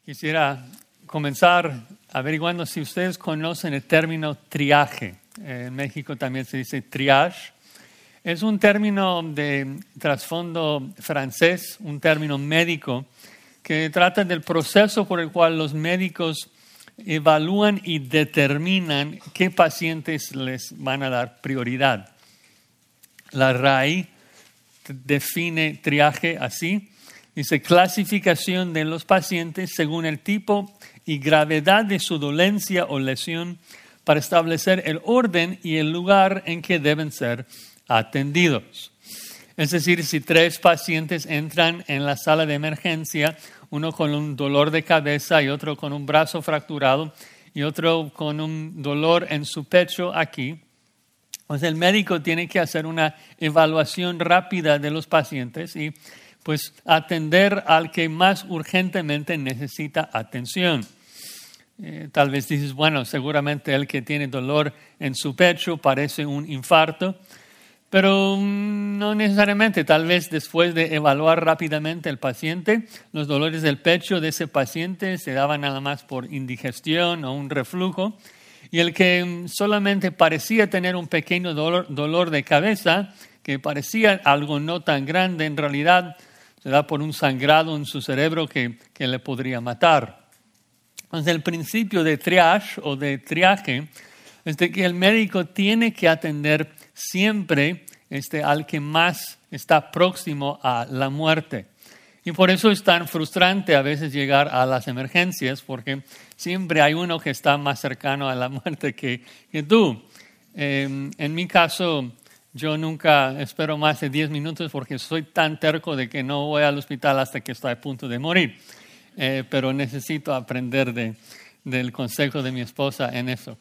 Quisiera comenzar averiguando si ustedes conocen el término triaje. En México también se dice triage. Es un término de trasfondo francés, un término médico que trata del proceso por el cual los médicos evalúan y determinan qué pacientes les van a dar prioridad. La RAI define triaje así. Dice, clasificación de los pacientes según el tipo y gravedad de su dolencia o lesión para establecer el orden y el lugar en que deben ser atendidos. Es decir, si 3 pacientes entran en la sala de emergencia, uno con un dolor de cabeza y otro con un brazo fracturado y otro con un dolor en su pecho aquí, pues el médico tiene que hacer una evaluación rápida de los pacientes y pues atender al que más urgentemente necesita atención. Tal vez dices, bueno, seguramente el que tiene dolor en su pecho parece un infarto, pero no necesariamente. Tal vez después de evaluar rápidamente el paciente, los dolores del pecho de ese paciente se daban nada más por indigestión o un reflujo, y el que solamente parecía tener un pequeño dolor de cabeza, que parecía algo no tan grande, en realidad se da por un sangrado en su cerebro que le podría matar. Entonces, el principio de triage o de triaje es de que el médico tiene que atender siempre al que más está próximo a la muerte. Y por eso es tan frustrante a veces llegar a las emergencias, porque siempre hay uno que está más cercano a la muerte que tú. En mi caso, yo nunca espero más de 10 minutos porque soy tan terco de que no voy al hospital hasta que estoy a punto de morir. Pero necesito aprender del consejo de mi esposa en eso.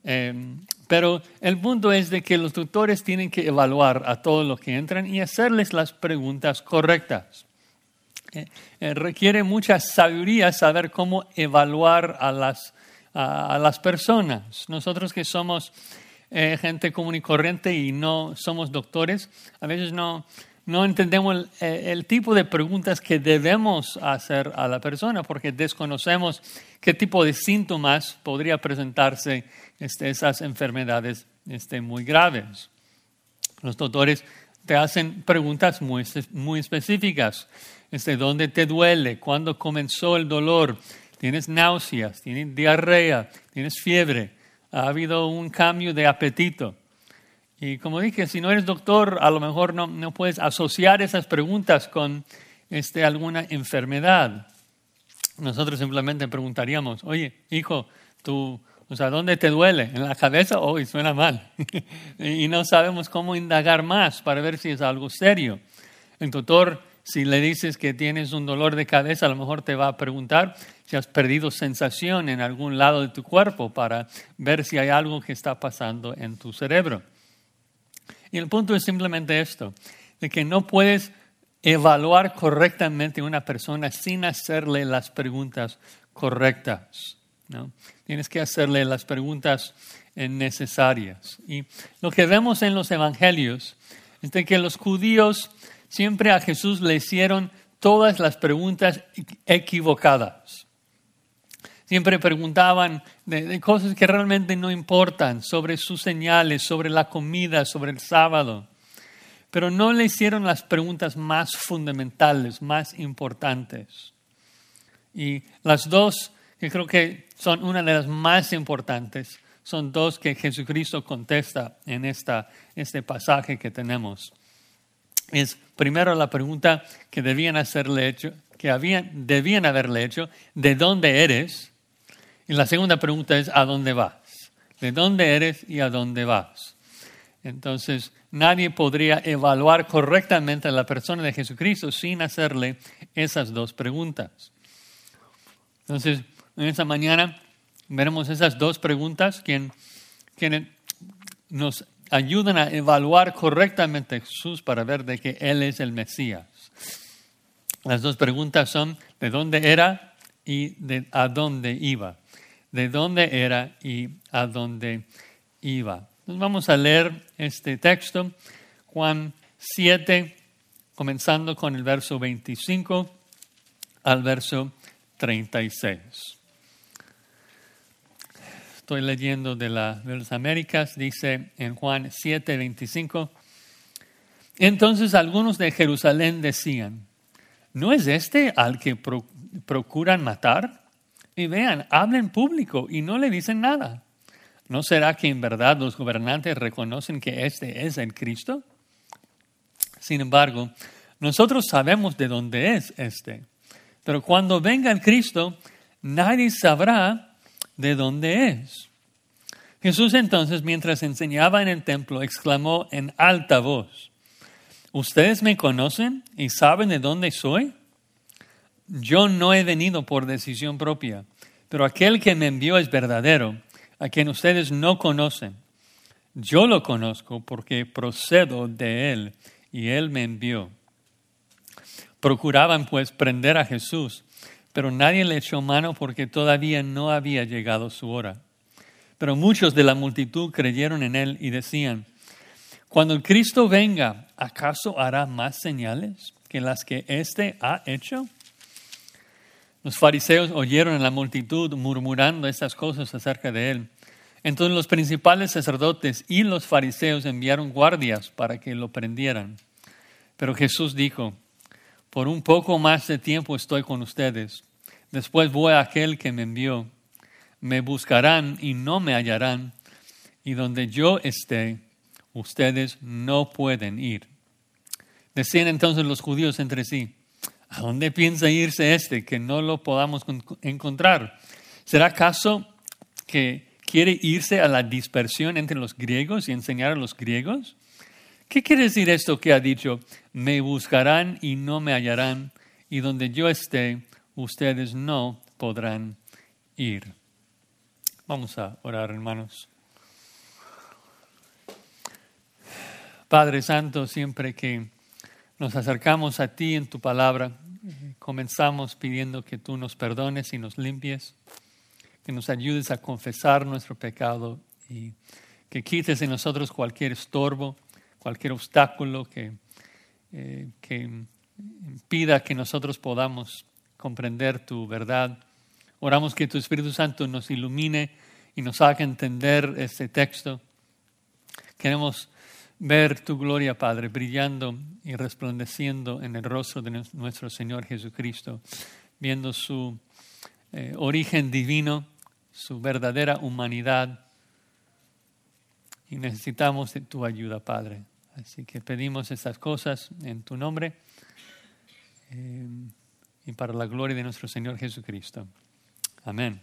Pero el punto es de que los doctores tienen que evaluar a todos los que entran y hacerles las preguntas correctas. Requiere mucha sabiduría saber cómo evaluar a las personas. Nosotros que somos gente común y corriente y no somos doctores, a veces no entendemos el tipo de preguntas que debemos hacer a la persona porque desconocemos qué tipo de síntomas podría presentarse esas enfermedades muy graves. Los doctores te hacen preguntas muy específicas. ¿Dónde te duele? ¿Cuándo comenzó el dolor? ¿Tienes náuseas? ¿Tienes diarrea? ¿Tienes fiebre? ¿Ha habido un cambio de apetito? Y como dije, si no eres doctor, a lo mejor no puedes asociar esas preguntas con alguna enfermedad. Nosotros simplemente preguntaríamos, oye, hijo, ¿dónde te duele? ¿En la cabeza? Oh, suena mal. Y no sabemos cómo indagar más para ver si es algo serio. El doctor, si le dices que tienes un dolor de cabeza, a lo mejor te va a preguntar si has perdido sensación en algún lado de tu cuerpo para ver si hay algo que está pasando en tu cerebro. Y el punto es simplemente esto, de que no puedes evaluar correctamente a una persona sin hacerle las preguntas correctas, ¿no? Tienes que hacerle las preguntas necesarias. Y lo que vemos en los evangelios es de que los judíos siempre a Jesús le hicieron todas las preguntas equivocadas. Siempre preguntaban de cosas que realmente no importan, sobre sus señales, sobre la comida, sobre el sábado. Pero no le hicieron las preguntas más fundamentales, más importantes. Y las dos, que creo que son una de las más importantes, son dos que Jesucristo contesta en este pasaje que tenemos. Es primero la pregunta que debían haberle hecho, ¿de dónde eres? Y la segunda pregunta es, ¿a dónde vas? ¿De dónde eres y a dónde vas? Entonces, nadie podría evaluar correctamente a la persona de Jesucristo sin hacerle esas dos preguntas. Entonces, en esta mañana veremos esas dos preguntas que nos ayudan a evaluar correctamente a Jesús para ver de que Él es el Mesías. Las dos preguntas son, ¿de dónde era y a dónde iba? ¿De dónde era y a dónde iba? Entonces vamos a leer este texto, Juan 7, comenzando con el verso 25 al verso 36. Estoy leyendo de las Américas, dice en Juan 7:25. Entonces algunos de Jerusalén decían, ¿no es este al que procuran matar? Y vean, habla en público y no le dicen nada. ¿No será que en verdad los gobernantes reconocen que este es el Cristo? Sin embargo, nosotros sabemos de dónde es este. Pero cuando venga el Cristo, nadie sabrá de dónde es. Jesús entonces, mientras enseñaba en el templo, exclamó en alta voz, ¿ustedes me conocen y saben de dónde soy? Yo no he venido por decisión propia, pero aquel que me envió es verdadero, a quien ustedes no conocen. Yo lo conozco porque procedo de él y él me envió. Procuraban pues prender a Jesús, pero nadie le echó mano porque todavía no había llegado su hora. Pero muchos de la multitud creyeron en él y decían, cuando el Cristo venga, ¿acaso hará más señales que las que éste ha hecho? Los fariseos oyeron a la multitud murmurando estas cosas acerca de él. Entonces los principales sacerdotes y los fariseos enviaron guardias para que lo prendieran. Pero Jesús dijo, por un poco más de tiempo estoy con ustedes. Después voy a aquel que me envió. Me buscarán y no me hallarán. Y donde yo esté, ustedes no pueden ir. Decían entonces los judíos entre sí, ¿a dónde piensa irse este que no lo podamos encontrar? ¿Será acaso que quiere irse a la dispersión entre los griegos y enseñar a los griegos? ¿Qué quiere decir esto que ha dicho? Me buscarán y no me hallarán, y donde yo esté, ustedes no podrán ir. Vamos a orar, hermanos. Padre Santo, siempre que nos acercamos a ti en tu palabra, comenzamos pidiendo que tú nos perdones y nos limpies, que nos ayudes a confesar nuestro pecado y que quites de nosotros cualquier estorbo, cualquier obstáculo que impida que nosotros podamos comprender tu verdad. Oramos que tu Espíritu Santo nos ilumine y nos haga entender este texto. Queremos ver tu gloria, Padre, brillando y resplandeciendo en el rostro de nuestro Señor Jesucristo, viendo su origen divino, su verdadera humanidad. Y necesitamos de tu ayuda, Padre. Así que pedimos estas cosas en tu nombre y para la gloria de nuestro Señor Jesucristo. Amén.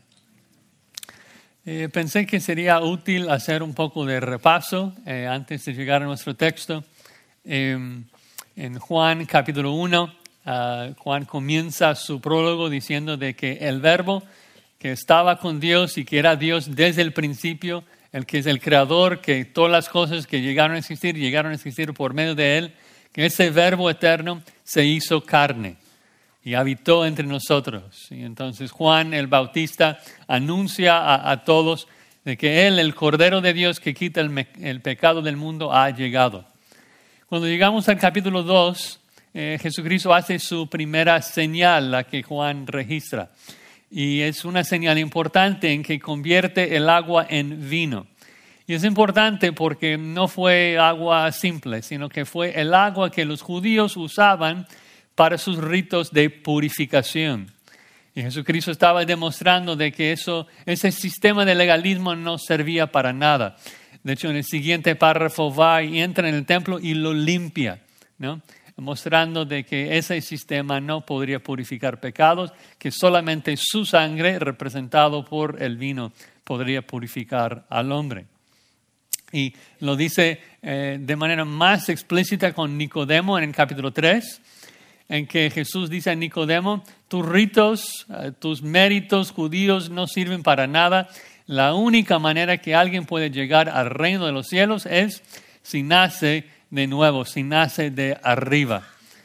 Pensé que sería útil hacer un poco de repaso antes de llegar a nuestro texto. En Juan capítulo 1, Juan comienza su prólogo diciendo de que el Verbo que estaba con Dios y que era Dios desde el principio, el que es el creador, que todas las cosas que llegaron a existir por medio de él, que ese Verbo eterno se hizo carne y habitó entre nosotros. Y entonces Juan el Bautista anuncia a todos de que él, el Cordero de Dios que quita el pecado del mundo, ha llegado. Cuando llegamos al capítulo 2, Jesucristo hace su primera señal, la que Juan registra. Y es una señal importante en que convierte el agua en vino. Y es importante porque no fue agua simple, sino que fue el agua que los judíos usaban para sus ritos de purificación. Y Jesucristo estaba demostrando de que ese sistema de legalismo no servía para nada. De hecho, en el siguiente párrafo va y entra en el templo y lo limpia, ¿no? Mostrando de que ese sistema no podría purificar pecados, que solamente su sangre, representado por el vino, podría purificar al hombre. Y lo dice de manera más explícita con Nicodemo en el capítulo 3, en que Jesús dice a Nicodemo, tus ritos, tus méritos judíos no sirven para nada. La única manera que alguien puede llegar al reino de los cielos es si nace de nuevo, si nace de arriba.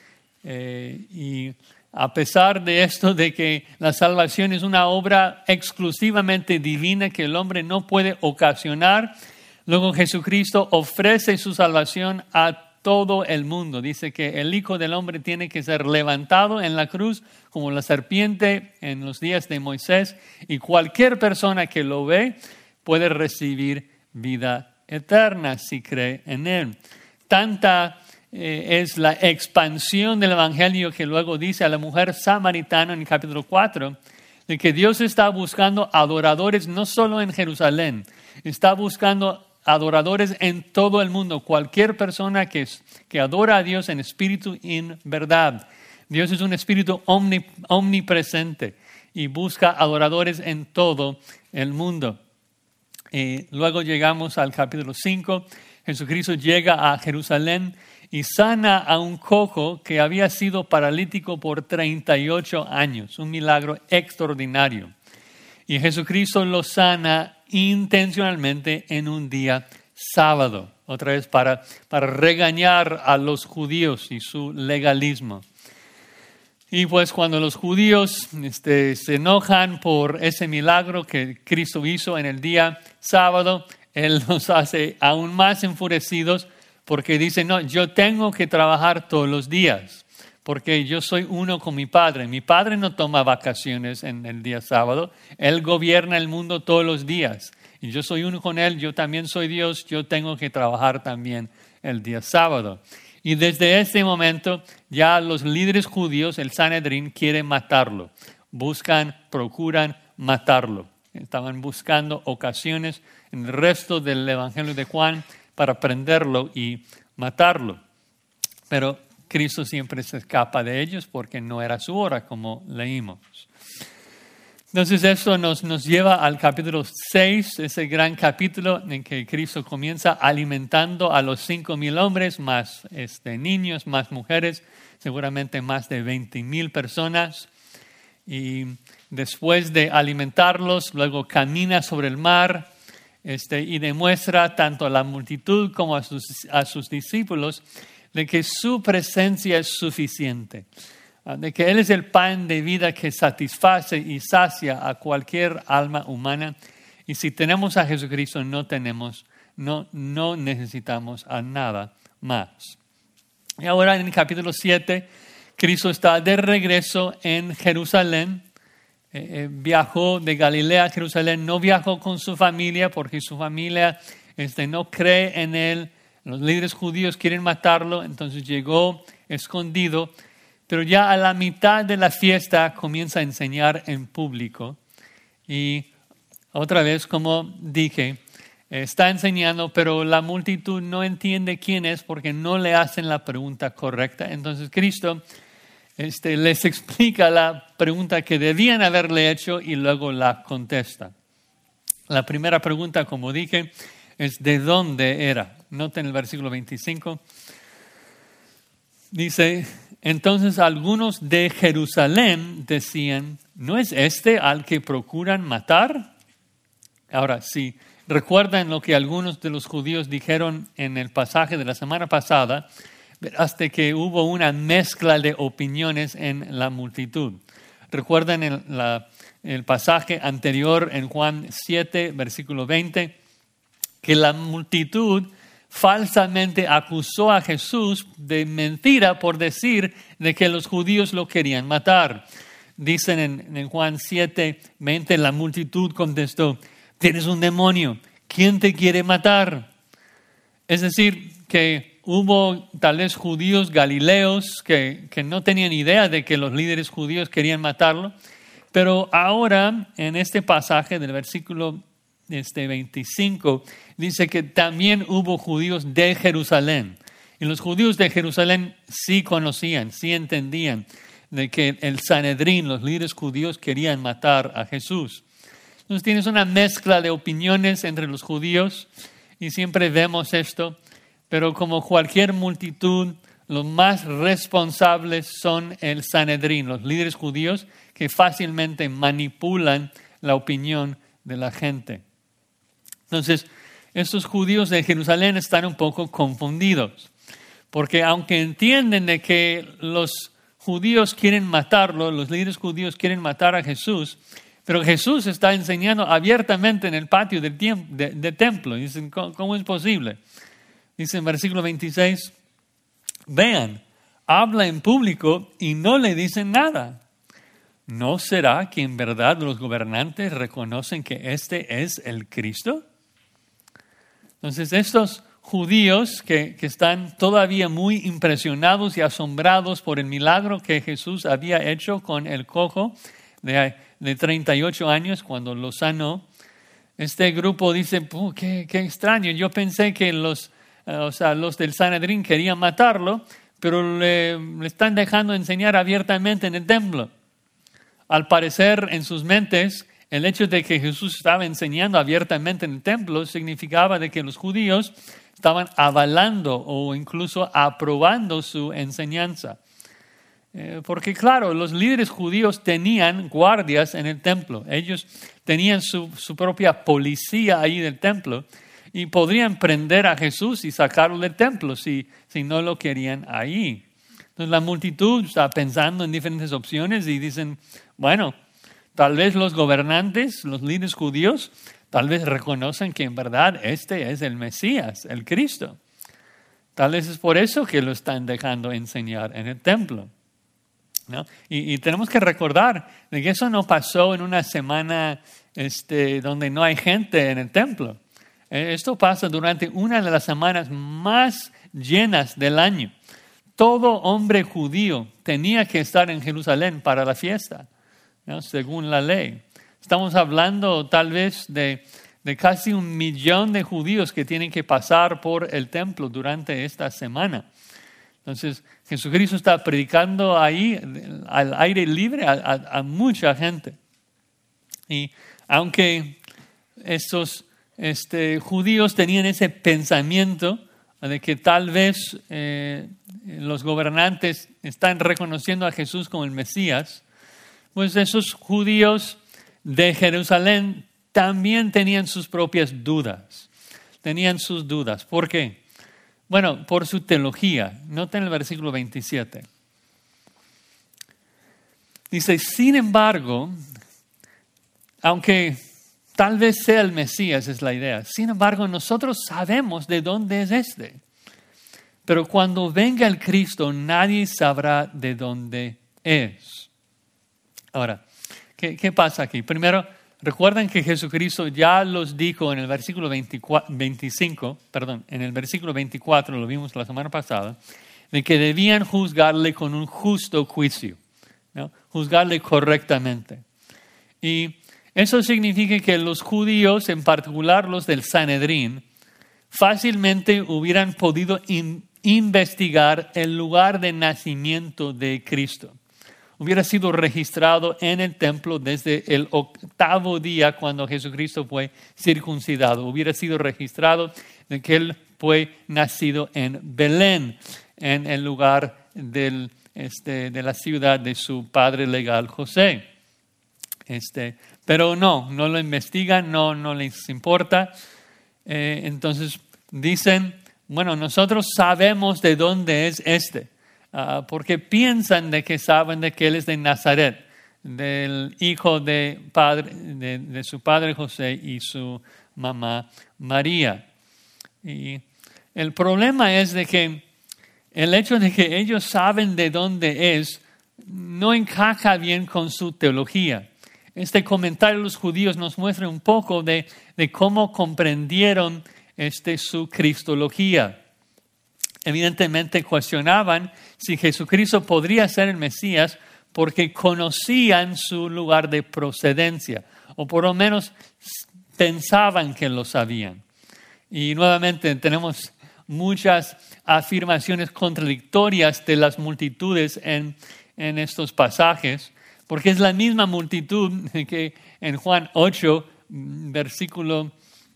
Y a pesar de esto, de que la salvación es una obra exclusivamente divina que el hombre no puede ocasionar, luego Jesucristo ofrece su salvación a todo el mundo. Dice que el Hijo del Hombre tiene que ser levantado en la cruz como la serpiente en los días de Moisés, y cualquier persona que lo ve puede recibir vida eterna si cree en Él. Tanta es la expansión del Evangelio que luego dice a la mujer samaritana en el capítulo 4, de que Dios está buscando adoradores no solo en Jerusalén, está buscando adoradores en todo el mundo. Cualquier persona que adora a Dios en espíritu y en verdad. Dios es un espíritu omnipresente y busca adoradores en todo el mundo. Luego llegamos al capítulo 5. Jesucristo llega a Jerusalén y sana a un cojo que había sido paralítico por 38 años. Un milagro extraordinario. Y Jesucristo lo sana intencionalmente en un día sábado. Otra vez para regañar a los judíos y su legalismo. Y pues cuando los judíos se enojan por ese milagro que Cristo hizo en el día sábado, Él los hace aún más enfurecidos porque dice, no, yo tengo que trabajar todos los días porque yo soy uno con mi Padre. Mi Padre no toma vacaciones en el día sábado, Él gobierna el mundo todos los días. Y yo soy uno con Él, yo también soy Dios, yo tengo que trabajar también el día sábado. Y desde ese momento ya los líderes judíos, el Sanedrín, quieren matarlo. Procuran matarlo. Estaban buscando ocasiones en el resto del Evangelio de Juan para prenderlo y matarlo. Pero Cristo siempre se escapa de ellos porque no era su hora, como leímos. Entonces esto nos lleva al capítulo 6, ese gran capítulo en que Cristo comienza alimentando a los 5,000 hombres, más niños, más mujeres, seguramente más de 20,000 personas. Y después de alimentarlos, luego camina sobre el mar y demuestra tanto a la multitud como a sus discípulos de que su presencia es suficiente. De que Él es el pan de vida que satisface y sacia a cualquier alma humana. Y si tenemos a Jesucristo, no necesitamos a nada más. Y ahora en el capítulo 7, Cristo está de regreso en Jerusalén. Viajó de Galilea a Jerusalén, no viajó con su familia porque su familia no cree en Él. Los líderes judíos quieren matarlo, entonces llegó escondido. Pero ya a la mitad de la fiesta comienza a enseñar en público. Y otra vez, como dije, está enseñando, pero la multitud no entiende quién es porque no le hacen la pregunta correcta. Entonces Cristo les explica la pregunta que debían haberle hecho y luego la contesta. La primera pregunta, como dije, es ¿de dónde era? Noten el versículo 25. Dice, entonces algunos de Jerusalén decían, ¿no es este al que procuran matar? Ahora, si recuerdan lo que algunos de los judíos dijeron en el pasaje de la semana pasada, hasta que hubo una mezcla de opiniones en la multitud. Recuerdan el pasaje anterior en Juan 7, versículo 20, que la multitud falsamente acusó a Jesús de mentira por decir de que los judíos lo querían matar. Dicen en Juan 7, 20, la multitud contestó, tienes un demonio, ¿quién te quiere matar? Es decir, que hubo tal vez judíos galileos que no tenían idea de que los líderes judíos querían matarlo, pero ahora en este pasaje del versículo 25 dice que también hubo judíos de Jerusalén. Y los judíos de Jerusalén sí conocían, sí entendían de que el Sanedrín, los líderes judíos, querían matar a Jesús. Entonces tienes una mezcla de opiniones entre los judíos y siempre vemos esto, pero como cualquier multitud, los más responsables son el Sanedrín, los líderes judíos que fácilmente manipulan la opinión de la gente. Entonces, estos judíos de Jerusalén están un poco confundidos, porque aunque entienden de que los judíos quieren matarlo, los líderes judíos quieren matar a Jesús, pero Jesús está enseñando abiertamente en el patio del templo. Dicen, ¿cómo es posible? Dice en versículo 26, Vean, habla en público y no le dicen nada. ¿No será que en verdad los gobernantes reconocen que este es el Cristo? Entonces, estos judíos que están todavía muy impresionados y asombrados por el milagro que Jesús había hecho con el cojo de 38 años cuando lo sanó, este grupo dice, qué extraño, yo pensé que los del Sanedrín querían matarlo, pero le están dejando enseñar abiertamente en el templo. Al parecer, en sus mentes, el hecho de que Jesús estaba enseñando abiertamente en el templo significaba de que los judíos estaban avalando o incluso aprobando su enseñanza. Porque claro, los líderes judíos tenían guardias en el templo. Ellos tenían su propia policía ahí del templo y podrían prender a Jesús y sacarlo del templo si no lo querían ahí. Entonces la multitud está pensando en diferentes opciones y dicen, bueno, tal vez los gobernantes, los líderes judíos, tal vez reconocen que en verdad este es el Mesías, el Cristo. Tal vez es por eso que lo están dejando enseñar en el templo, ¿no? Y tenemos que recordar de que eso no pasó en una semana donde no hay gente en el templo. Esto pasa durante una de las semanas más llenas del año. Todo hombre judío tenía que estar en Jerusalén para la fiesta, ¿no? Según la ley. Estamos hablando tal vez de casi 1 millón de judíos que tienen que pasar por el templo durante esta semana. Entonces, Jesucristo está predicando ahí al aire libre a mucha gente. Y aunque estos judíos tenían ese pensamiento de que tal vez los gobernantes están reconociendo a Jesús como el Mesías, pues esos judíos de Jerusalén también tenían sus propias dudas. Tenían sus dudas. ¿Por qué? Bueno, por su teología. Noten el versículo 27. Dice, sin embargo, aunque tal vez sea el Mesías, es la idea. Sin embargo, nosotros sabemos de dónde es este. Pero cuando venga el Cristo, nadie sabrá de dónde es. Ahora, ¿qué pasa aquí? Primero, recuerden que Jesucristo ya los dijo en el versículo 24, lo vimos la semana pasada, de que debían juzgarle con un justo juicio, ¿no? Juzgarle correctamente. Y eso significa que los judíos, en particular los del Sanedrín, fácilmente hubieran podido investigar el lugar de nacimiento de Cristo. Hubiera sido registrado en el templo desde el 8º día cuando Jesucristo fue circuncidado. Hubiera sido registrado de que Él fue nacido en Belén, en el lugar de la ciudad de su padre legal José. Pero no lo investigan, no les importa. Entonces dicen, bueno, nosotros sabemos de dónde es porque piensan de que saben de que Él es de Nazaret, del hijo de su padre José y su mamá María. Y el problema es de que el hecho de que ellos saben de dónde es no encaja bien con su teología. Este comentario de los judíos nos muestra un poco de cómo comprendieron su cristología. Evidentemente cuestionaban si Jesucristo podría ser el Mesías porque conocían su lugar de procedencia, o por lo menos pensaban que lo sabían. Y nuevamente tenemos muchas afirmaciones contradictorias de las multitudes en estos pasajes, porque es la misma multitud que en Juan 8, versículo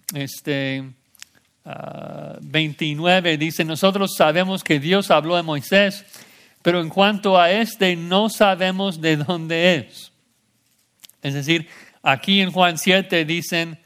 29 dice, nosotros sabemos que Dios habló a Moisés, pero en cuanto a no sabemos de dónde es. Es decir, aquí en Juan 7 dicen,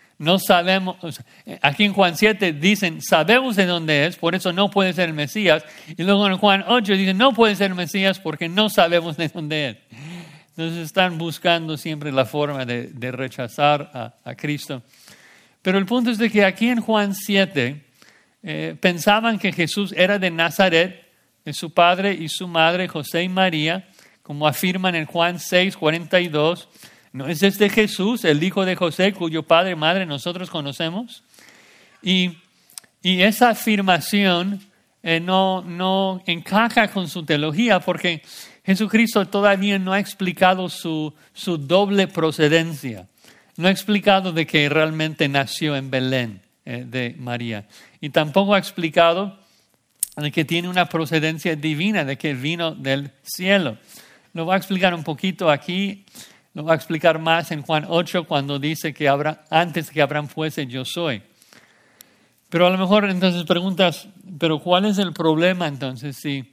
sabemos de dónde es, por eso no puede ser el Mesías. Y luego en Juan 8 dicen, no puede ser el Mesías porque no sabemos de dónde es. Entonces están buscando siempre la forma de rechazar a Cristo. Pero el punto es de que aquí en Juan 7 pensaban que Jesús era de Nazaret, de su padre y su madre, José y María, como afirman en Juan 6:42. ¿No es este Jesús, el hijo de José, cuyo padre y madre nosotros conocemos? Y esa afirmación no encaja con su teología, porque Jesucristo todavía no ha explicado su doble procedencia. No ha explicado de que realmente nació en Belén de María. Y tampoco ha explicado de que tiene una procedencia divina, de que vino del cielo. Lo va a explicar un poquito aquí. Lo va a explicar más en Juan 8 cuando dice que antes que Abraham fuese, yo soy. Pero a lo mejor entonces preguntas, ¿pero cuál es el problema entonces?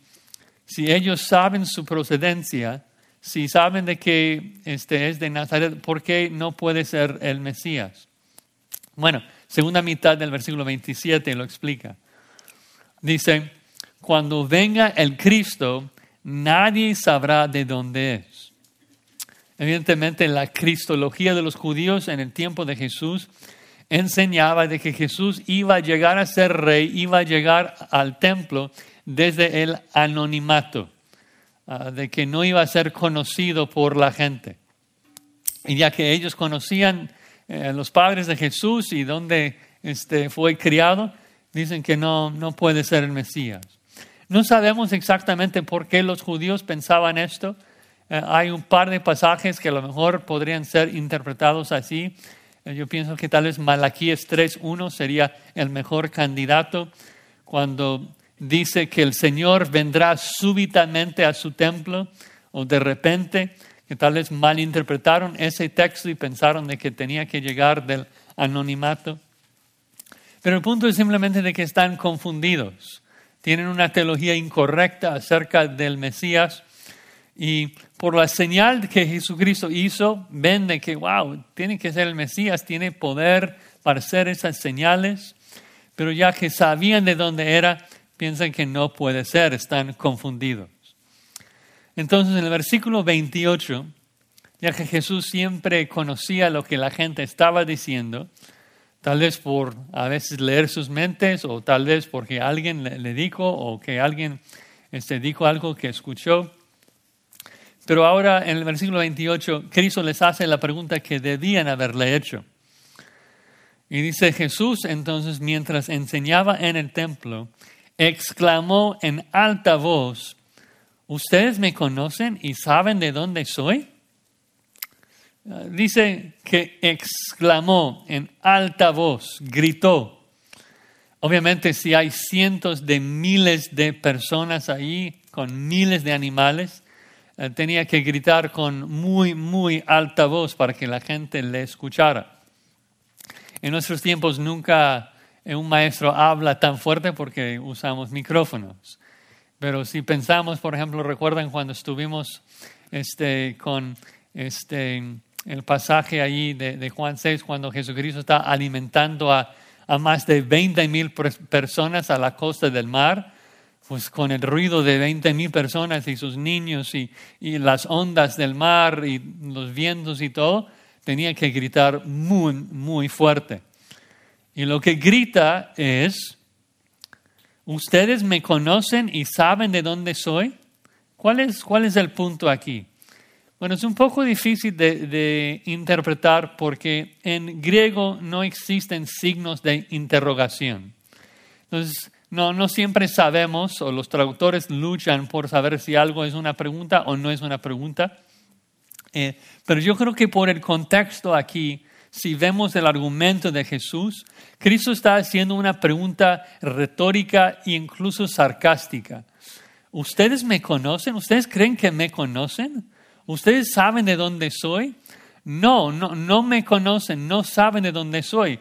Si ellos saben su procedencia, si saben de que es de Nazaret, ¿por qué no puede ser el Mesías? Bueno, segunda mitad del versículo 27 lo explica. Dice, cuando venga el Cristo, nadie sabrá de dónde es. Evidentemente, la cristología de los judíos en el tiempo de Jesús enseñaba de que Jesús iba a llegar a ser rey, iba a llegar al templo desde el anonimato, de que no iba a ser conocido por la gente. Y ya que ellos conocían los padres de Jesús y dónde fue criado, dicen que no puede ser el Mesías. No sabemos exactamente por qué los judíos pensaban esto. Hay un par de pasajes que a lo mejor podrían ser interpretados así. Yo pienso que tal vez Malaquías 3:1 sería el mejor candidato cuando dice que el Señor vendrá súbitamente a su templo o de repente, que tal vez malinterpretaron ese texto y pensaron de que tenía que llegar del anonimato. Pero el punto es simplemente de que están confundidos. Tienen una teología incorrecta acerca del Mesías. Y por la señal que Jesucristo hizo, ven de que, wow, tiene que ser el Mesías, tiene poder para hacer esas señales. Pero ya que sabían de dónde era, piensan que no puede ser, están confundidos. Entonces en el versículo 28, ya que Jesús siempre conocía lo que la gente estaba diciendo, tal vez por a veces leer sus mentes o tal vez porque alguien le dijo o que alguien dijo algo que escuchó. Pero ahora en el versículo 28, Cristo les hace la pregunta que debían haberle hecho. Y dice Jesús entonces, mientras enseñaba en el templo, exclamó en alta voz, ¿ustedes me conocen y saben de dónde soy? Dice que exclamó en alta voz, gritó. Obviamente si hay cientos de miles de personas ahí con miles de animales, tenía que gritar con muy, muy alta voz para que la gente le escuchara. En nuestros tiempos nunca un maestro habla tan fuerte porque usamos micrófonos. Pero si pensamos, por ejemplo, ¿recuerdan cuando estuvimos con el pasaje ahí de Juan 6, cuando Jesucristo está alimentando a más de 20,000 personas a la costa del mar? Pues con el ruido de 20,000 personas y sus niños y las ondas del mar y los vientos y todo, tenía que gritar muy, muy fuerte. Y lo que grita es, ¿ustedes me conocen y saben de dónde soy? ¿Cuál es el punto aquí? Bueno, es un poco difícil de interpretar porque en griego no existen signos de interrogación. Entonces, no siempre sabemos, o los traductores luchan por saber si algo es una pregunta o no es una pregunta. Pero yo creo que por el contexto aquí, si vemos el argumento de Jesús, Cristo está haciendo una pregunta retórica e incluso sarcástica. ¿Ustedes me conocen? ¿Ustedes creen que me conocen? ¿Ustedes saben de dónde soy? No me conocen, no saben de dónde soy.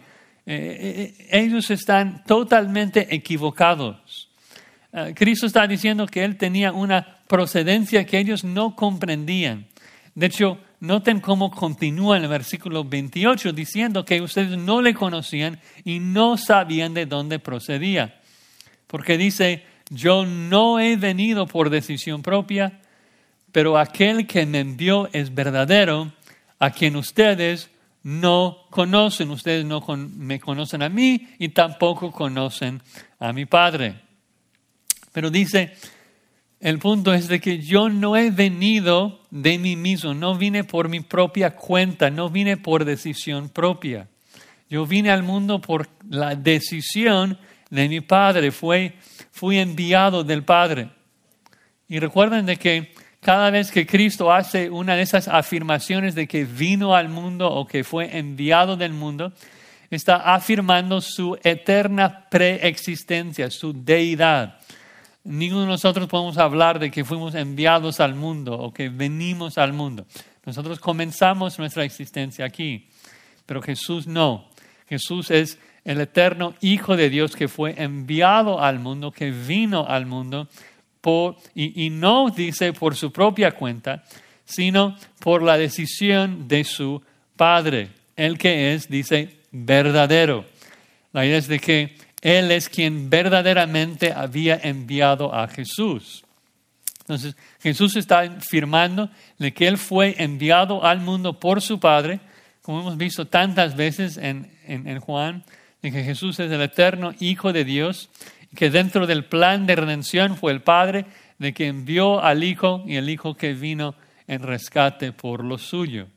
Ellos están totalmente equivocados. Cristo está diciendo que Él tenía una procedencia que ellos no comprendían. De hecho, noten cómo continúa en el versículo 28 diciendo que ustedes no le conocían y no sabían de dónde procedía. Porque dice, yo no he venido por decisión propia, pero aquel que me envió es verdadero, a quien ustedes no conocen. Ustedes no me conocen a mí y tampoco conocen a mi Padre. Pero dice, El punto es de que yo no he venido de mí mismo, no vine por mi propia cuenta, no vine por decisión propia. Yo vine al mundo por la decisión de mi Padre, fui enviado del Padre. Y recuerden de que cada vez que Cristo hace una de esas afirmaciones de que vino al mundo o que fue enviado del mundo, está afirmando su eterna preexistencia, su deidad. Ninguno de nosotros podemos hablar de que fuimos enviados al mundo o que venimos al mundo. Nosotros comenzamos nuestra existencia aquí, pero Jesús no. Jesús es el eterno Hijo de Dios que fue enviado al mundo, que vino al mundo y no dice por su propia cuenta, sino por la decisión de su Padre. El que es, dice, verdadero. La idea es de que Él es quien verdaderamente había enviado a Jesús. Entonces, Jesús está afirmando de que Él fue enviado al mundo por su Padre, como hemos visto tantas veces en Juan, de que Jesús es el eterno Hijo de Dios, y que dentro del plan de redención fue el Padre de que envió al Hijo y el Hijo que vino en rescate por los suyos.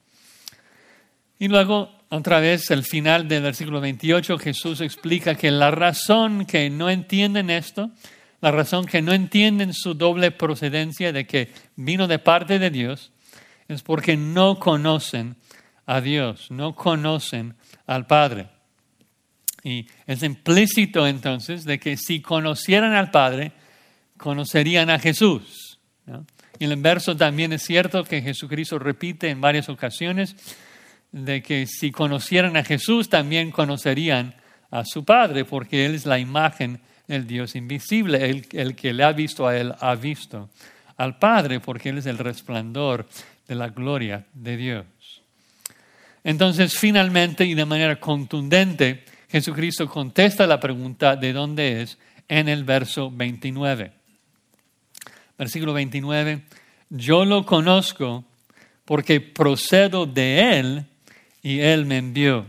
Y luego, otra vez, al final del versículo 28, Jesús explica que la razón que no entienden esto, la razón que no entienden su doble procedencia de que vino de parte de Dios, es porque no conocen a Dios, no conocen al Padre. Y es implícito entonces de que si conocieran al Padre, conocerían a Jesús, ¿no? Y en el verso también es cierto que Jesucristo repite en varias ocasiones de que si conocieran a Jesús, también conocerían a su Padre, porque Él es la imagen del Dios invisible. El que le ha visto a Él ha visto al Padre, porque Él es el resplandor de la gloria de Dios. Entonces, finalmente y de manera contundente, Jesucristo contesta la pregunta de dónde es en el verso 29. Versículo 29, yo lo conozco porque procedo de Él y Él me envió.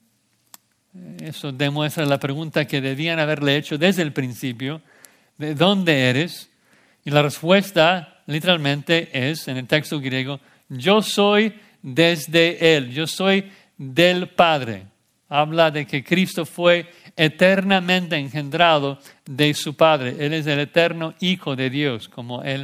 Eso demuestra la pregunta que debían haberle hecho desde el principio, ¿de dónde eres? Y la respuesta literalmente es, en el texto griego, yo soy desde Él, yo soy del Padre. Habla de que Cristo fue eternamente engendrado de su Padre. Él es el eterno Hijo de Dios, como Él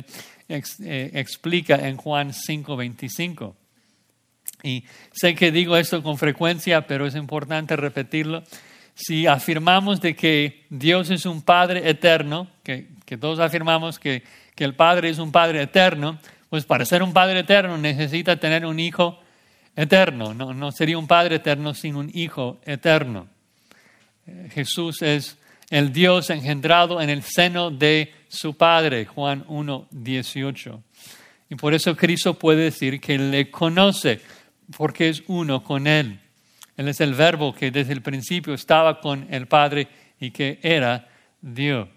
explica en Juan 5:25. Y sé que digo esto con frecuencia, pero es importante repetirlo. Si afirmamos de que Dios es un Padre eterno, que todos afirmamos que el Padre es un Padre eterno, pues para ser un Padre eterno necesita tener un Hijo eterno. No sería un Padre eterno sin un Hijo eterno. Jesús es el Dios engendrado en el seno de su Padre, Juan 1:18. Y por eso Cristo puede decir que le conoce, porque es uno con Él. Él es el Verbo que desde el principio estaba con el Padre y que era Dios.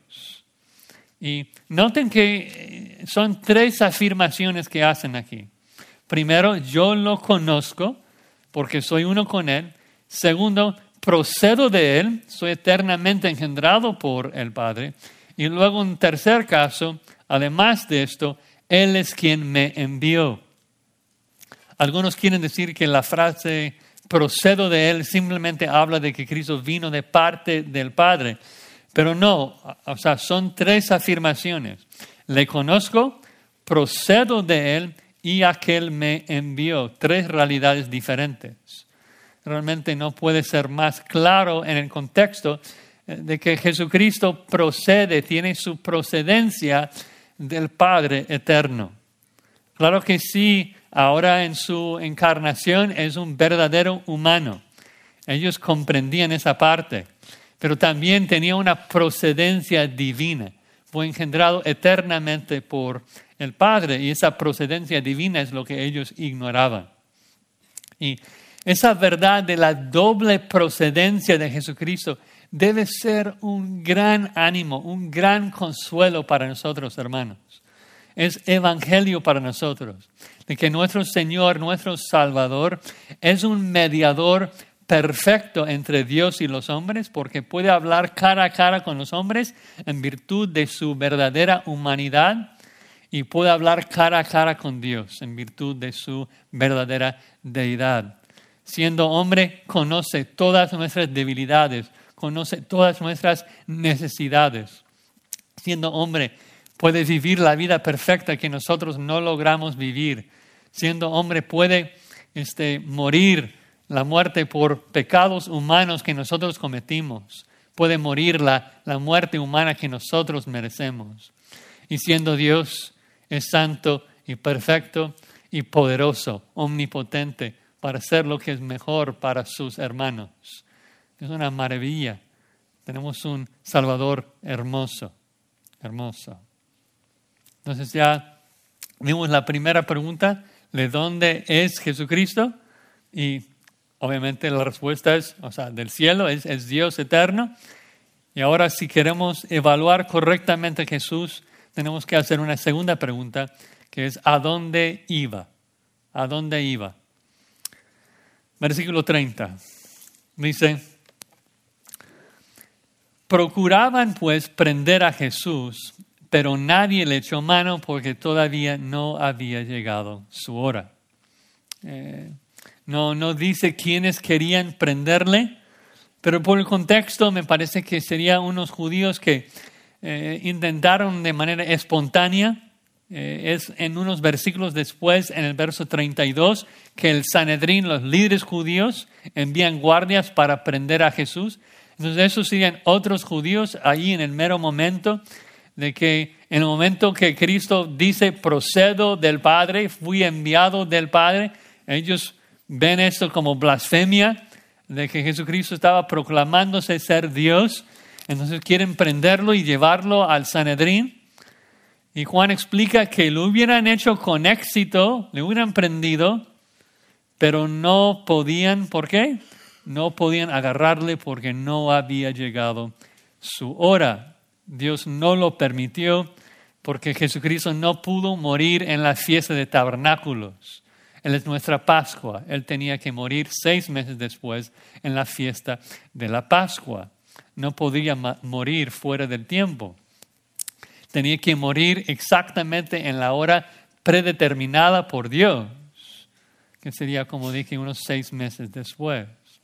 Y noten que son tres afirmaciones que hacen aquí. Primero, yo lo conozco porque soy uno con Él. Segundo, procedo de Él, soy eternamente engendrado por el Padre. Y luego, en tercer caso, además de esto, Él es quien me envió. Algunos quieren decir que la frase procedo de Él simplemente habla de que Cristo vino de parte del Padre. Pero no, son tres afirmaciones. Le conozco, procedo de Él y aquel me envió. Tres realidades diferentes. Realmente no puede ser más claro en el contexto de que Jesucristo procede, tiene su procedencia del Padre eterno. Claro que sí, ahora en su encarnación es un verdadero humano. Ellos comprendían esa parte, pero también tenía una procedencia divina. Fue engendrado eternamente por el Padre y esa procedencia divina es lo que ellos ignoraban. Y esa verdad de la doble procedencia de Jesucristo debe ser un gran ánimo, un gran consuelo para nosotros, hermanos. Es evangelio para nosotros, de que nuestro Señor, nuestro Salvador, es un mediador perfecto entre Dios y los hombres, porque puede hablar cara a cara con los hombres en virtud de su verdadera humanidad, y puede hablar cara a cara con Dios en virtud de su verdadera deidad. Siendo hombre, conoce todas nuestras debilidades, conoce todas nuestras necesidades. Siendo hombre, puede vivir la vida perfecta que nosotros no logramos vivir. Siendo hombre, puede morir la muerte por pecados humanos que nosotros cometimos. Puede morir la muerte humana que nosotros merecemos. Y siendo Dios, es santo y perfecto y poderoso, omnipotente, para hacer lo que es mejor para sus hermanos. Es una maravilla. Tenemos un Salvador hermoso, hermoso. Entonces ya vimos la primera pregunta, ¿de dónde es Jesucristo? Y obviamente la respuesta es, del cielo, es Dios eterno. Y ahora si queremos evaluar correctamente a Jesús, tenemos que hacer una segunda pregunta, que es ¿a dónde iba? ¿A dónde iba? Versículo 30. Dice, procuraban pues prender a Jesús, pero nadie le echó mano porque todavía no había llegado su hora. No dice quiénes querían prenderle, pero por el contexto me parece que serían unos judíos que intentaron de manera espontánea. Es en unos versículos después, en el verso 32, que el Sanedrín, los líderes judíos, envían guardias para prender a Jesús. Entonces esos serían otros judíos ahí en el mero momento de que en el momento que Cristo dice procedo del Padre, fui enviado del Padre, ellos ven esto como blasfemia de que Jesucristo estaba proclamándose ser Dios. Entonces quieren prenderlo y llevarlo al Sanedrín. Y Juan explica que lo hubieran hecho con éxito, le hubieran prendido, pero no podían. ¿Por qué? No podían agarrarle porque no había llegado su hora. Dios no lo permitió porque Jesucristo no pudo morir en la fiesta de tabernáculos. Él es nuestra Pascua. Él tenía que morir 6 meses después en la fiesta de la Pascua. No podía morir fuera del tiempo. Tenía que morir exactamente en la hora predeterminada por Dios, que sería, como dije, unos 6 meses después.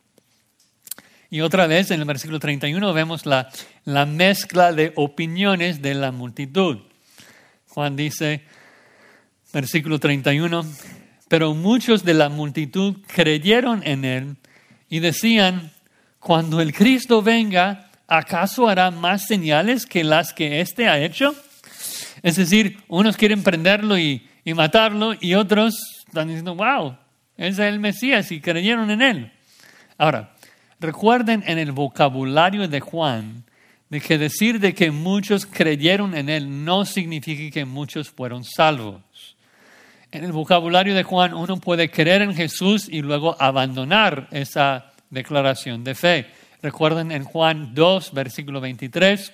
Y otra vez en el versículo 31 vemos la mezcla de opiniones de la multitud. Juan dice, versículo 31, pero muchos de la multitud creyeron en él y decían, cuando el Cristo venga, ¿acaso hará más señales que las que éste ha hecho? Es decir, unos quieren prenderlo y matarlo y otros están diciendo, wow, es el Mesías y creyeron en él. Ahora, recuerden en el vocabulario de Juan de que decir de que muchos creyeron en él no significa que muchos fueron salvos. En el vocabulario de Juan uno puede creer en Jesús y luego abandonar esa declaración de fe. Recuerden en Juan 2, versículo 23,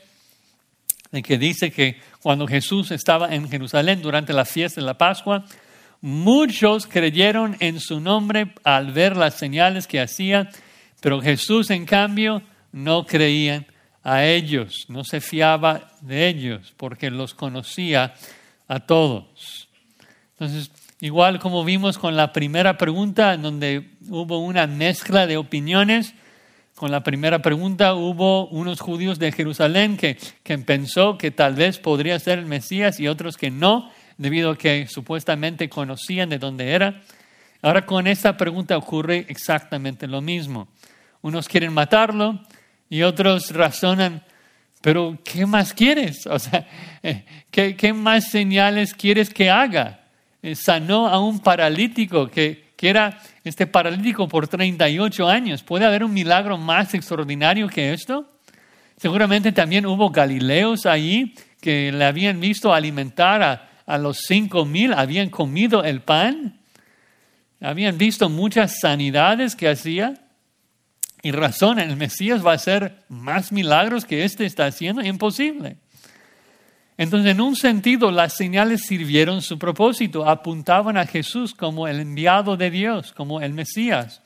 de que dice que cuando Jesús estaba en Jerusalén durante la fiesta de la Pascua, muchos creyeron en su nombre al ver las señales que hacía, pero Jesús, en cambio, no creía a ellos, no se fiaba de ellos, porque los conocía a todos. Entonces, igual como vimos con la primera pregunta, en donde hubo una mezcla de opiniones, con la primera pregunta hubo unos judíos de Jerusalén que pensó que tal vez podría ser el Mesías y otros que no, debido a que supuestamente conocían de dónde era. Ahora con esta pregunta ocurre exactamente lo mismo. Unos quieren matarlo y otros razonan, pero ¿qué más quieres? O sea, ¿qué más señales quieres que haga? Sanó a un paralítico que era paralítico por 38 años. ¿Puede haber un milagro más extraordinario que esto? Seguramente también hubo galileos allí que le habían visto alimentar a los 5,000, habían comido el pan, habían visto muchas sanidades que hacía. Y razonan, el Mesías va a hacer más milagros que está haciendo, imposible. Entonces, en un sentido, las señales sirvieron su propósito, apuntaban a Jesús como el enviado de Dios, como el Mesías.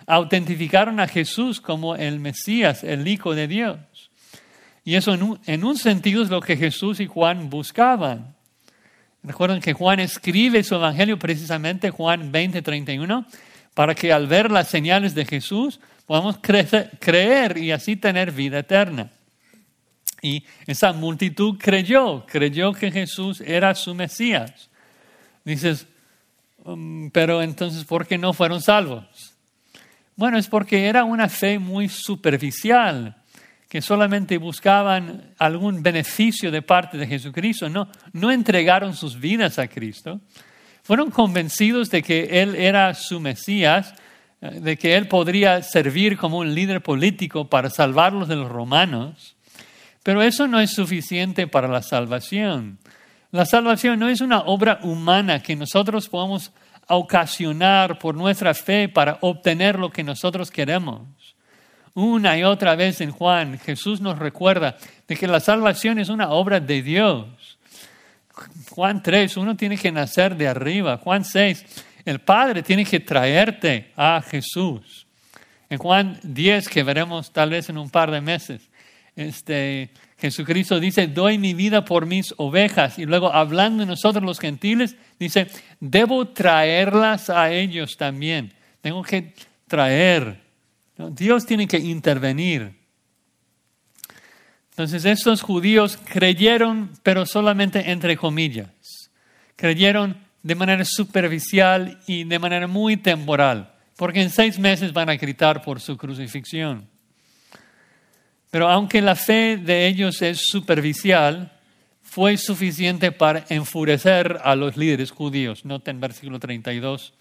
autentificaron a Jesús como el Mesías, el Hijo de Dios. Y eso en un sentido es lo que Jesús y Juan buscaban. Recuerden que Juan escribe su evangelio precisamente, Juan 20:31, para que al ver las señales de Jesús podamos creer y así tener vida eterna. Y esa multitud creyó que Jesús era su Mesías. Dices, pero entonces, ¿por qué no fueron salvos? Bueno, es porque era una fe muy superficial, que solamente buscaban algún beneficio de parte de Jesucristo. No entregaron sus vidas a Cristo. Fueron convencidos de que Él era su Mesías, de que Él podría servir como un líder político para salvarlos de los romanos. Pero eso no es suficiente para la salvación. La salvación no es una obra humana que nosotros podamos ocasionar por nuestra fe para obtener lo que nosotros queremos. Una y otra vez en Juan, Jesús nos recuerda de que la salvación es una obra de Dios. Juan 3, uno tiene que nacer de arriba. Juan 6, el Padre tiene que traerte a Jesús. En Juan 10, que veremos tal vez en un par de meses, Jesucristo dice, doy mi vida por mis ovejas. Y luego hablando de nosotros los gentiles, dice, debo traerlas a ellos también. Tengo que traer. Dios tiene que intervenir. Entonces estos judíos creyeron, pero solamente entre comillas. Creyeron de manera superficial y de manera muy temporal, porque en 6 meses van a gritar por su crucifixión. Pero aunque la fe de ellos es superficial, fue suficiente para enfurecer a los líderes judíos. Noten versículo 32,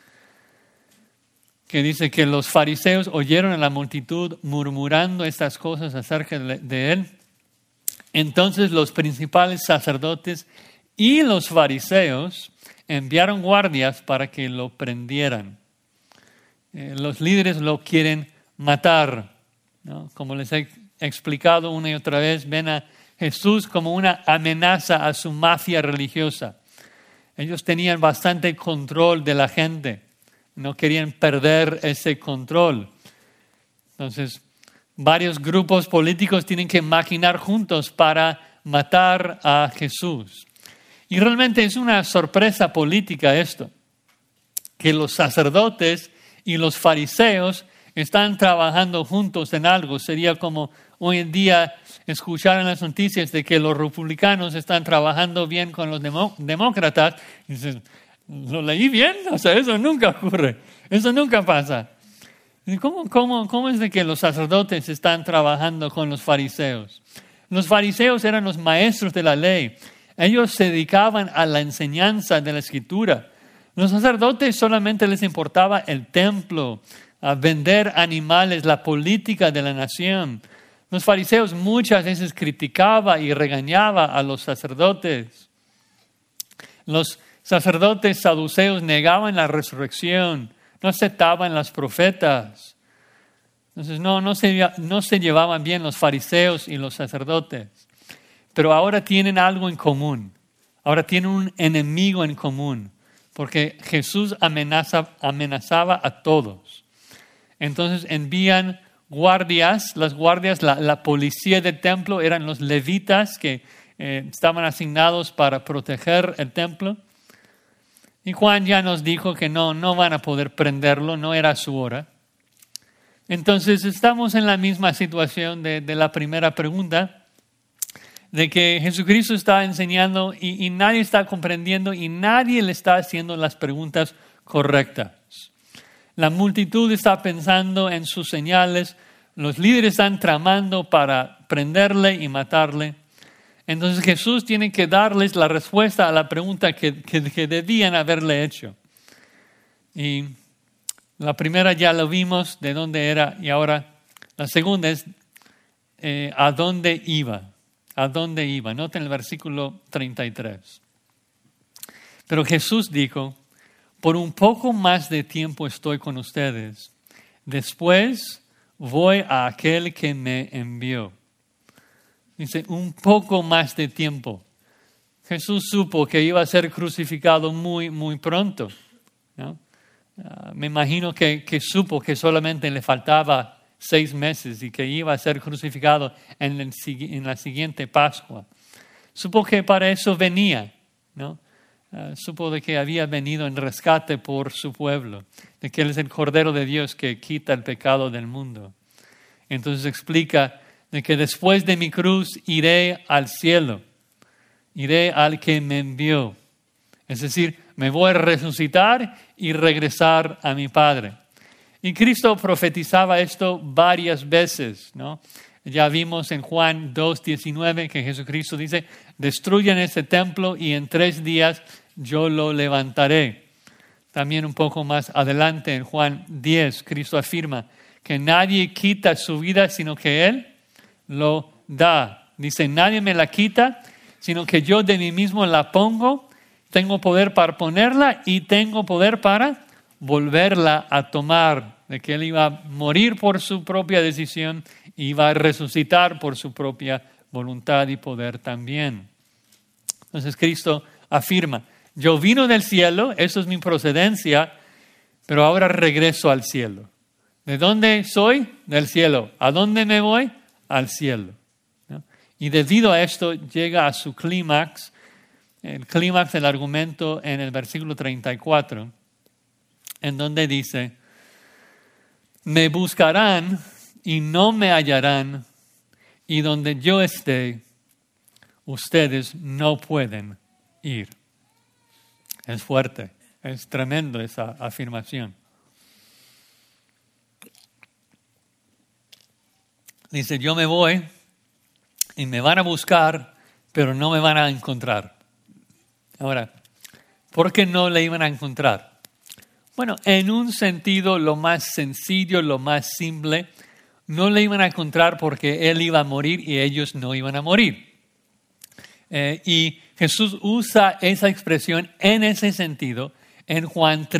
que dice que los fariseos oyeron a la multitud murmurando estas cosas acerca de él. Entonces los principales sacerdotes y los fariseos enviaron guardias para que lo prendieran. Los líderes lo quieren matar, ¿no? Como les he explicado una y otra vez, ven a Jesús como una amenaza a su mafia religiosa. Ellos tenían bastante control de la gente, no querían perder ese control. Entonces, varios grupos políticos tienen que maquinar juntos para matar a Jesús. Y realmente es una sorpresa política esto, que los sacerdotes y los fariseos están trabajando juntos en algo. Sería como hoy en día escuchar en las noticias de que los republicanos están trabajando bien con los demócratas. Y dices, ¿lo leí bien? O sea, eso nunca ocurre. Eso nunca pasa. ¿Cómo es de que los sacerdotes están trabajando con los fariseos? Los fariseos eran los maestros de la ley. Ellos se dedicaban a la enseñanza de la Escritura. Los sacerdotes solamente les importaba el templo, a vender animales, la política de la nación. Los fariseos muchas veces criticaban y regañaban a los sacerdotes. Los sacerdotes saduceos negaban la resurrección, no aceptaban las profetas. Entonces no se llevaban bien los fariseos y los sacerdotes. Pero ahora tienen algo en común. Ahora tienen un enemigo en común. Porque Jesús amenazaba a todos. Entonces envían guardias. Las guardias, la policía del templo eran los levitas que estaban asignados para proteger el templo. Y Juan ya nos dijo que no van a poder prenderlo, no era su hora. Entonces estamos en la misma situación de la primera pregunta, de que Jesucristo está enseñando y nadie está comprendiendo y nadie le está haciendo las preguntas correctas. La multitud está pensando en sus señales, los líderes están tramando para prenderle y matarle. Entonces Jesús tiene que darles la respuesta a la pregunta que debían haberle hecho. Y la primera ya lo vimos, de dónde era, y ahora la segunda es ¿a dónde iba? ¿A dónde iba? Noten el versículo 33. Pero Jesús dijo, por un poco más de tiempo estoy con ustedes. Después voy a aquel que me envió. Dice, un poco más de tiempo. Jesús supo que iba a ser crucificado muy, muy pronto, ¿no? Me imagino que supo que solamente le faltaba 6 meses y que iba a ser crucificado en la siguiente Pascua. Supo que para eso venía, ¿no? Supo de que había venido en rescate por su pueblo, de que Él es el Cordero de Dios que quita el pecado del mundo. Entonces explica de que después de mi cruz iré al cielo, iré al que me envió. Es decir, me voy a resucitar y regresar a mi Padre. Y Cristo profetizaba esto varias veces, ¿no? Ya vimos en Juan 2:19 que Jesucristo dice, destruyan este templo y en 3 días yo lo levantaré. También un poco más adelante en Juan 10, Cristo afirma que nadie quita su vida, sino que Él lo da. Dice, nadie me la quita, sino que yo de mí mismo la pongo. Tengo poder para ponerla y tengo poder para volverla a tomar. De que Él iba a morir por su propia decisión y iba a resucitar por su propia voluntad y poder también. Entonces Cristo afirma, yo vino del cielo, eso es mi procedencia, pero ahora regreso al cielo. ¿De dónde soy? Del cielo. ¿A dónde me voy? Al cielo. ¿No? Y debido a esto llega a su clímax, el clímax del argumento en el versículo 34, en donde dice, me buscarán y no me hallarán, y donde yo esté, ustedes no pueden ir. Es fuerte, es tremendo esa afirmación. Dice, yo me voy y me van a buscar, pero no me van a encontrar. Ahora, ¿por qué no le iban a encontrar? Bueno, en un sentido lo más sencillo, lo más simple, no le iban a encontrar porque Él iba a morir y ellos no iban a morir. Y Jesús usa esa expresión en ese sentido en Juan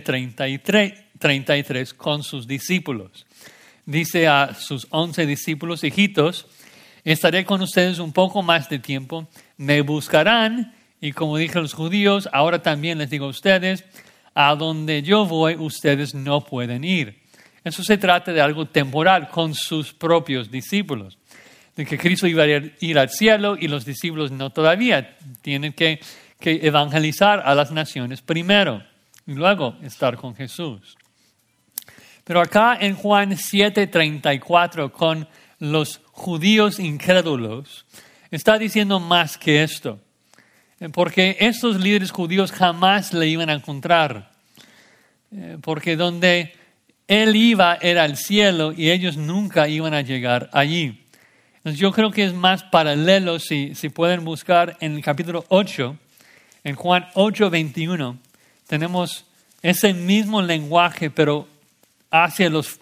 13:33 con sus discípulos. Dice a sus 11 discípulos, hijitos, estaré con ustedes un poco más de tiempo, me buscarán y como dije a los judíos, ahora también les digo a ustedes, a donde yo voy, ustedes no pueden ir. Eso se trata de algo temporal con sus propios discípulos. De que Cristo iba a ir al cielo y los discípulos no todavía. Tienen que evangelizar a las naciones primero y luego estar con Jesús. Pero acá en Juan 7:34 con los judíos incrédulos, está diciendo más que esto. Porque estos líderes judíos jamás le iban a encontrar. Porque donde Él iba era el cielo y ellos nunca iban a llegar allí. Entonces yo creo que es más paralelo si pueden buscar en el capítulo 8, en Juan 8:21, tenemos ese mismo lenguaje, pero hacia los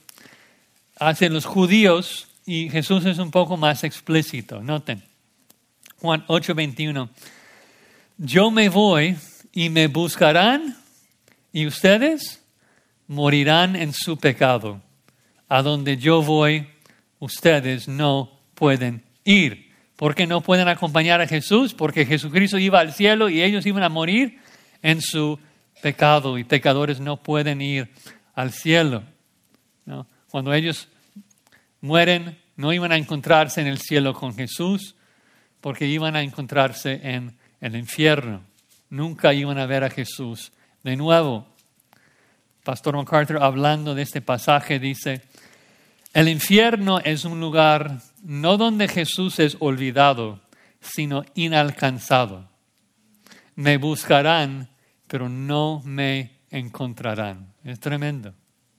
judíos y Jesús es un poco más explícito. Noten, Juan 8:21. Yo me voy y me buscarán y ustedes morirán en su pecado. A donde yo voy, ustedes no pueden ir. ¿Por qué no pueden acompañar a Jesús? Porque Jesucristo iba al cielo y ellos iban a morir en su pecado y pecadores no pueden ir al cielo. ¿No? Cuando ellos mueren, no iban a encontrarse en el cielo con Jesús porque iban a encontrarse en el infierno. Nunca iban a ver a Jesús de nuevo. Pastor MacArthur, hablando de este pasaje, dice, el infierno es un lugar no donde Jesús es olvidado, sino inalcanzado. Me buscarán, pero no me encontrarán. Es tremendo.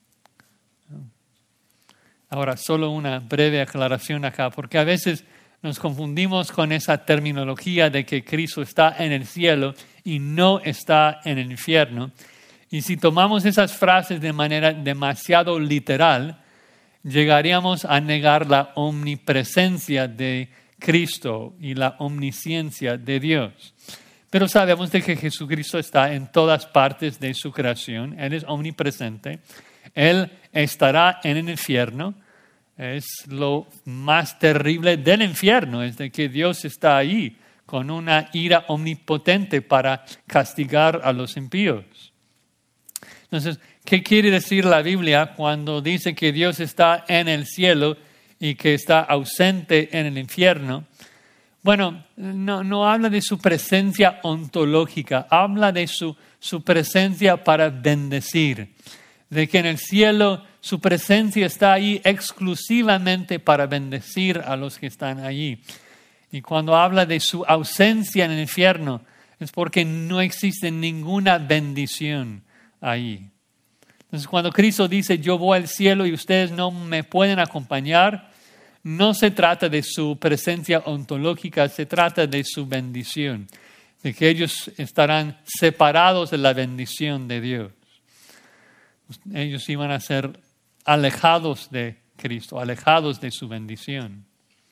Ahora, solo una breve aclaración acá, porque a veces nos confundimos con esa terminología de que Cristo está en el cielo y no está en el infierno. Y si tomamos esas frases de manera demasiado literal, llegaríamos a negar la omnipresencia de Cristo y la omnisciencia de Dios. Pero sabemos de que Jesucristo está en todas partes de su creación. Él es omnipresente. Él estará en el infierno. Es lo más terrible del infierno, es de que Dios está ahí con una ira omnipotente para castigar a los impíos. Entonces, ¿Qué quiere decir la Biblia cuando dice que Dios está en el cielo y que está ausente en el infierno? Bueno, no habla de su presencia ontológica, habla de su presencia para bendecir, de que en el cielo su presencia está ahí exclusivamente para bendecir a los que están allí. Y cuando habla de su ausencia en el infierno, es porque no existe ninguna bendición ahí. Entonces, cuando Cristo dice, yo voy al cielo y ustedes no me pueden acompañar, no se trata de su presencia ontológica, se trata de su bendición, de que ellos estarán separados de la bendición de Dios. Ellos iban a ser alejados de Cristo, alejados de su bendición.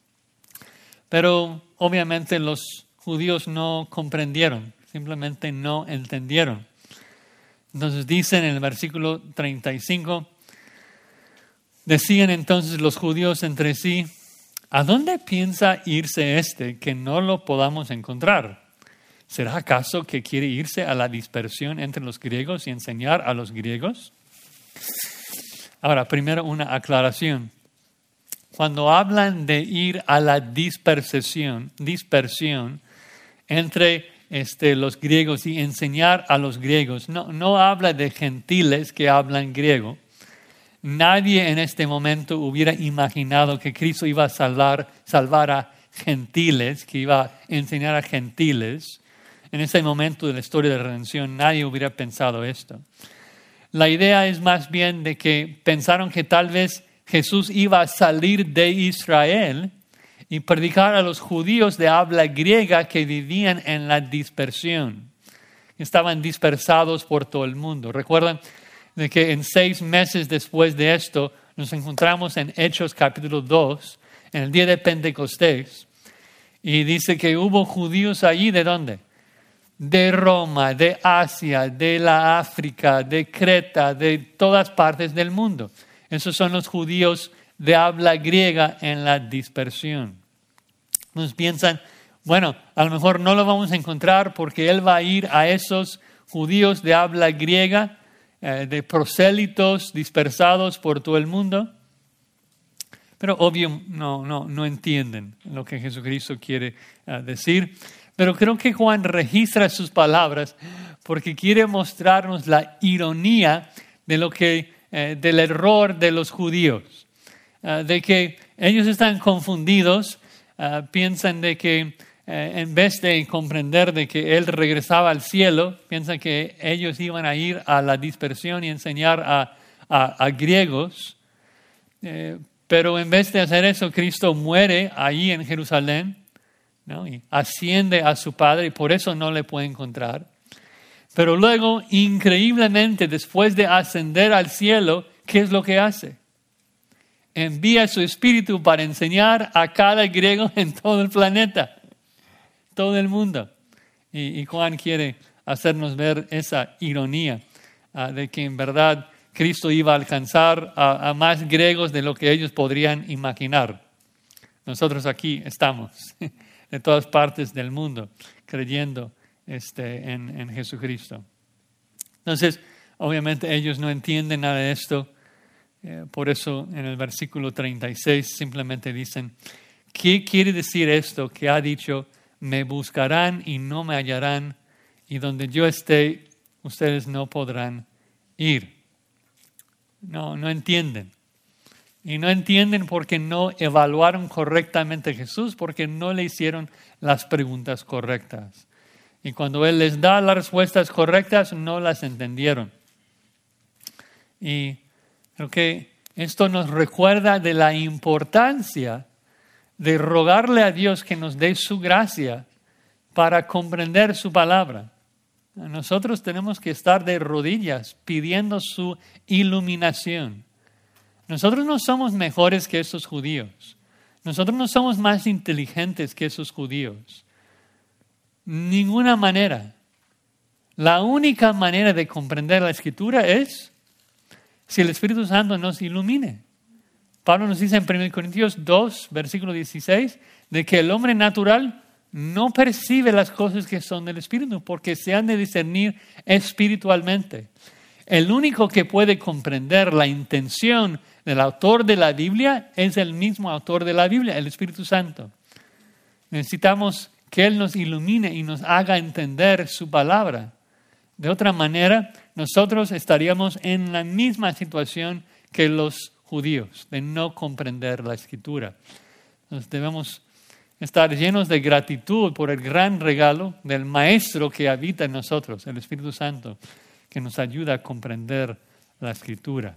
Pero obviamente los judíos no comprendieron, simplemente no entendieron. Entonces dicen en el versículo 35, decían entonces los judíos entre sí, ¿a dónde piensa irse este que no lo podamos encontrar? ¿Será acaso que quiere irse a la dispersión entre los griegos y enseñar a los griegos? Ahora, primero una aclaración. Cuando hablan de ir a la dispersión entre los griegos y enseñar a los griegos, no habla de gentiles que hablan griego. Nadie en este momento hubiera imaginado que Cristo iba a salvar a gentiles, que iba a enseñar a gentiles. En ese momento de la historia de la redención, nadie hubiera pensado esto. La idea es más bien de que pensaron que tal vez Jesús iba a salir de Israel y predicar a los judíos de habla griega que vivían en la dispersión. Estaban dispersados por todo el mundo. Recuerdan de que en 6 meses después de esto nos encontramos en Hechos capítulo 2, en el día de Pentecostés, y dice que hubo judíos allí, ¿de dónde? De Roma, de Asia, de la África, de Creta, de todas partes del mundo. Esos son los judíos de habla griega en la dispersión. Nos piensan, bueno, a lo mejor no lo vamos a encontrar porque él va a ir a esos judíos de habla griega, de prosélitos dispersados por todo el mundo. Pero obvio no entienden lo que Jesucristo quiere decir. Pero creo que Juan registra sus palabras porque quiere mostrarnos la ironía de del error de los judíos. De que ellos están confundidos, piensan de que en vez de comprender de que Él regresaba al cielo, piensan que ellos iban a ir a la dispersión y enseñar a griegos. Pero en vez de hacer eso, Cristo muere ahí en Jerusalén, ¿no? Y asciende a su Padre y por eso no le puede encontrar. Pero luego, increíblemente, después de ascender al cielo, ¿qué es lo que hace? Envía su Espíritu para enseñar a cada griego en todo el planeta, todo el mundo. Y Juan quiere hacernos ver esa ironía de que en verdad Cristo iba a alcanzar a más griegos de lo que ellos podrían imaginar. Nosotros aquí estamos, de todas partes del mundo, creyendo en Jesucristo. Entonces, obviamente ellos no entienden nada de esto. Por eso en el versículo 36 simplemente dicen, ¿qué quiere decir esto que ha dicho? Me buscarán y no me hallarán, y donde yo esté, ustedes no podrán ir. No entienden. Y no entienden porque no evaluaron correctamente a Jesús, porque no le hicieron las preguntas correctas. Y cuando Él les da las respuestas correctas, no las entendieron. Y creo que esto nos recuerda de la importancia de rogarle a Dios que nos dé su gracia para comprender su palabra. Nosotros tenemos que estar de rodillas pidiendo su iluminación. Nosotros no somos mejores que esos judíos. Nosotros no somos más inteligentes que esos judíos. Ninguna manera. La única manera de comprender la Escritura es si el Espíritu Santo nos ilumine. Pablo nos dice en 1 Corintios 2, versículo 16, de que el hombre natural no percibe las cosas que son del Espíritu porque se han de discernir espiritualmente. El único que puede comprender la intención del autor de la Biblia es el mismo autor de la Biblia, el Espíritu Santo. Necesitamos que Él nos ilumine y nos haga entender su palabra. De otra manera, nosotros estaríamos en la misma situación que los judíos, de no comprender la Escritura. Entonces debemos estar llenos de gratitud por el gran regalo del Maestro que habita en nosotros, el Espíritu Santo, que nos ayuda a comprender la Escritura.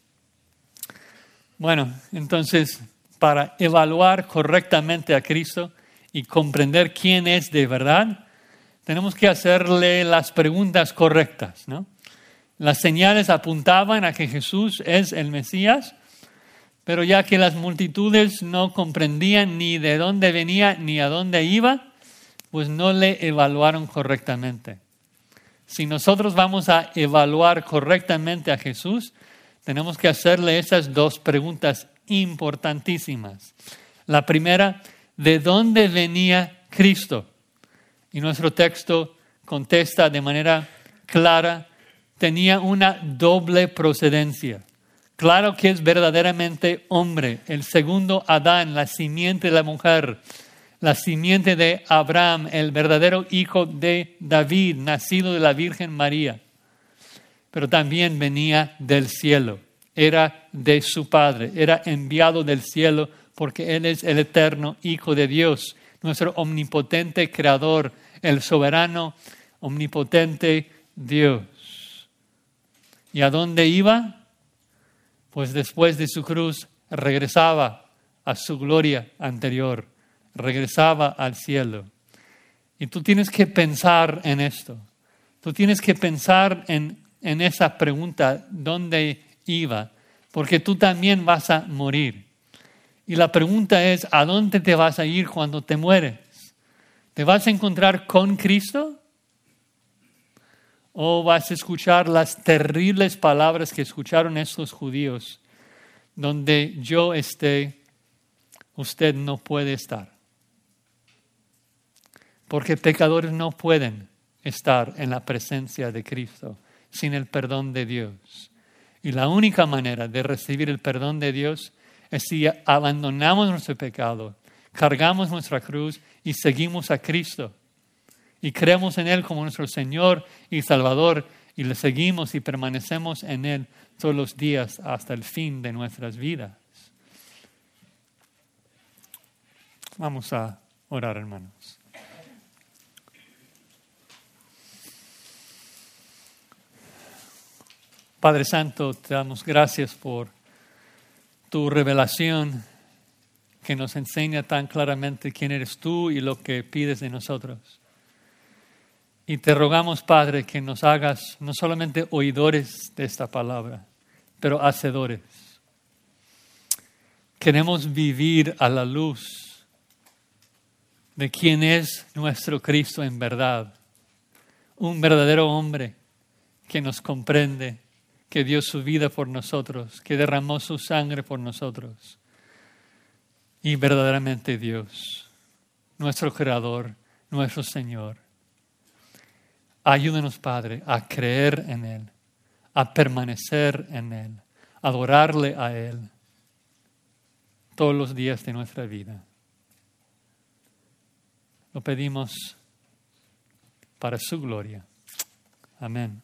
Bueno, entonces, para evaluar correctamente a Cristo y comprender quién es de verdad, tenemos que hacerle las preguntas correctas, ¿no? Las señales apuntaban a que Jesús es el Mesías, pero ya que las multitudes no comprendían ni de dónde venía ni a dónde iba, pues no le evaluaron correctamente. Si nosotros vamos a evaluar correctamente a Jesús, tenemos que hacerle esas dos preguntas importantísimas. La primera, ¿de dónde venía Cristo? Y nuestro texto contesta de manera clara, tenía una doble procedencia. Claro que es verdaderamente hombre, el segundo Adán, la simiente de la mujer, la simiente de Abraham, el verdadero hijo de David, nacido de la Virgen María. Pero también venía del cielo, era de su Padre, era enviado del cielo porque Él es el eterno Hijo de Dios, nuestro omnipotente Creador, el soberano, omnipotente Dios. ¿Y a dónde iba? Pues después de su cruz regresaba a su gloria anterior, regresaba al cielo. Y tú tienes que pensar en esto. Tú tienes que pensar en esa pregunta, ¿dónde iba? Porque tú también vas a morir. Y la pregunta es, ¿a dónde te vas a ir cuando te mueres? ¿Te vas a encontrar con Cristo? ¿O vas a escuchar las terribles palabras que escucharon estos judíos? Donde yo esté, usted no puede estar. Porque pecadores no pueden estar en la presencia de Cristo sin el perdón de Dios. Y la única manera de recibir el perdón de Dios es si abandonamos nuestro pecado, cargamos nuestra cruz y seguimos a Cristo. Y creemos en Él como nuestro Señor y Salvador y le seguimos y permanecemos en Él todos los días hasta el fin de nuestras vidas. Vamos a orar, hermanos. Padre Santo, te damos gracias por tu revelación que nos enseña tan claramente quién eres tú y lo que pides de nosotros. Y te rogamos, Padre, que nos hagas no solamente oidores de esta palabra, pero hacedores. Queremos vivir a la luz de quién es nuestro Cristo en verdad. Un verdadero hombre que nos comprende, que dio su vida por nosotros, que derramó su sangre por nosotros. Y verdaderamente Dios, nuestro Creador, nuestro Señor. Ayúdanos, Padre, a creer en Él, a permanecer en Él, a adorarle a Él todos los días de nuestra vida. Lo pedimos para su gloria. Amén.